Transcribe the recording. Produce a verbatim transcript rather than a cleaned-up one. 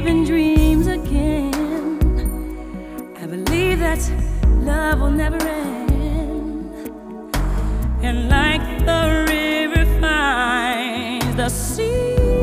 believe in dreams again. I believe that love will never end. And like the river finds the sea,